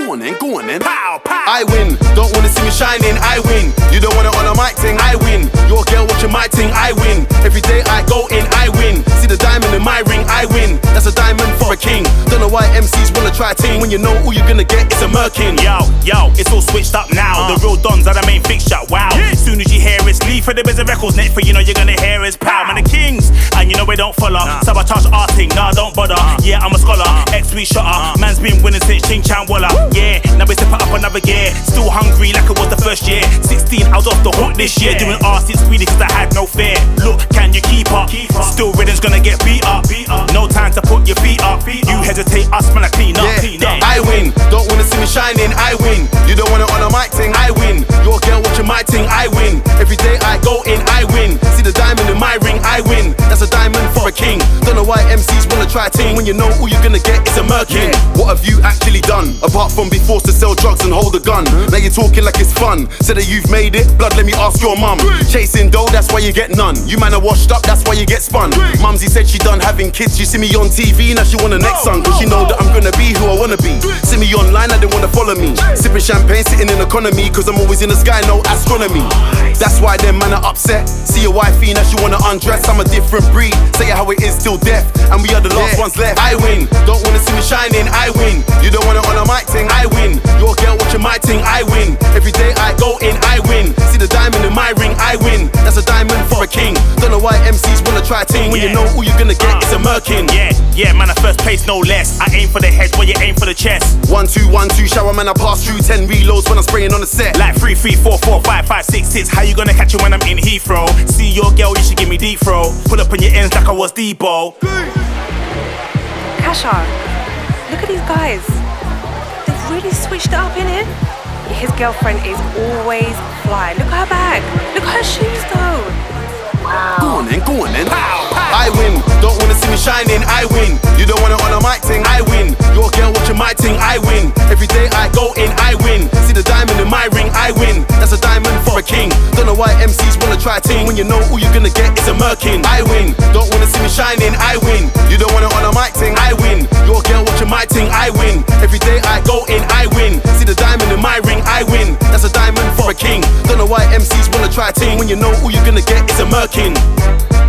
Go on then. Pow, pow. I win, don't wanna see me shining, I win. You don't wanna on a mic ting, I win. Your girl watching my ting, I win. Every day I go in, I win. See the diamond in my ring, I win. That's a diamond for a king. Don't know why MCs wanna try ting when you know all you're gonna get is a merkin. Yo, it's all switched up now. The real dons are the main fixture, wow. As soon as you hear it's Lee for the biz of records, next for you know you're gonna hear it's pow. Man, the kings, and you know we don't follow. Sabotage arting, nah, don't bother. Yeah, I'm a scholar, ex-sweet shotter. Man's been winning since Ching Chan Walla. Yeah, now we step up another gear. Still hungry like it was the first year. 16, I was off the hook this year. Doing arse, it's greedy cause I had no fear. Look, can you keep up? Still rhythm's gonna get beat up. No time to put your feet up. You hesitate, us man, I clean up. I win, don't wanna see me shining, I win. You don't wanna on a mic ting, I win. Your girl watching my ting, I win. Every day I go in, I win. See the diamond in my ring, I win. That's a diamond for a king. Don't know why MCs wanna try ting when you know all you're gonna get is a merkin. What have you actually done? Apart from be forced to sell drugs and hold a gun. Now you're talking like it's fun. Said that you've made it, blood let me ask your mum. Chasing dough, that's why you get none. You man are washed up, that's why you get spun. Mumsy said she done having kids, she see me on TV, now she want the next son. Cause she know that I'm gonna be who I wanna be. See me online, I didn't wanna follow me. Sipping champagne, sitting in economy, cause I'm always in the sky, no astronomy. That's why them man are upset. See your wifey, now she wanna undress. I'm a different breed, say it how it is till death. And we are the last ones left. I win, don't wanna see me shining, I win. You don't wanna on a mic ting, I win. Your girl watching my ting, I win. Every day I go in, I win. See the diamond in my ring, I win. That's a diamond for a king. Don't know why MCs wanna try ting when you know all you're gonna get is a merkin. Yeah, man, I first place, no less. I aim for the head while you aim for the chest. 1, 2, 1, 2, shower man, I pass through 10 reloads when I'm spraying on the set. Like 3, 3, 4, 4, 5, 5, 6, 6. How you gonna catch it when I'm in Heathrow? See your girl, you should give me deep throw. Pull up on your ends like I was Debo. Kasha, look at these guys. They've really switched it up in it. His girlfriend is always fly. Look at her bag. Look at her shoes though. Wow. Go on then. I win, don't wanna see me shining, I win. You don't wanna on a mic ting, I win. Your girl watching my ting, I win. Every day I go in, I win. See the diamond in my ring, I win. That's a diamond for a king. Don't know why MCs wanna try ting when you know all you're gonna get is a merkin. I win, don't wanna see me shining, I win. You don't wanna on a mic ting, I win. Your girl watching my ting, I win. Every day I go in, I win. See the diamond in my ring, I win. That's a diamond for a king. Don't know why MCs wanna try ting when you know all you're gonna get is a merkin.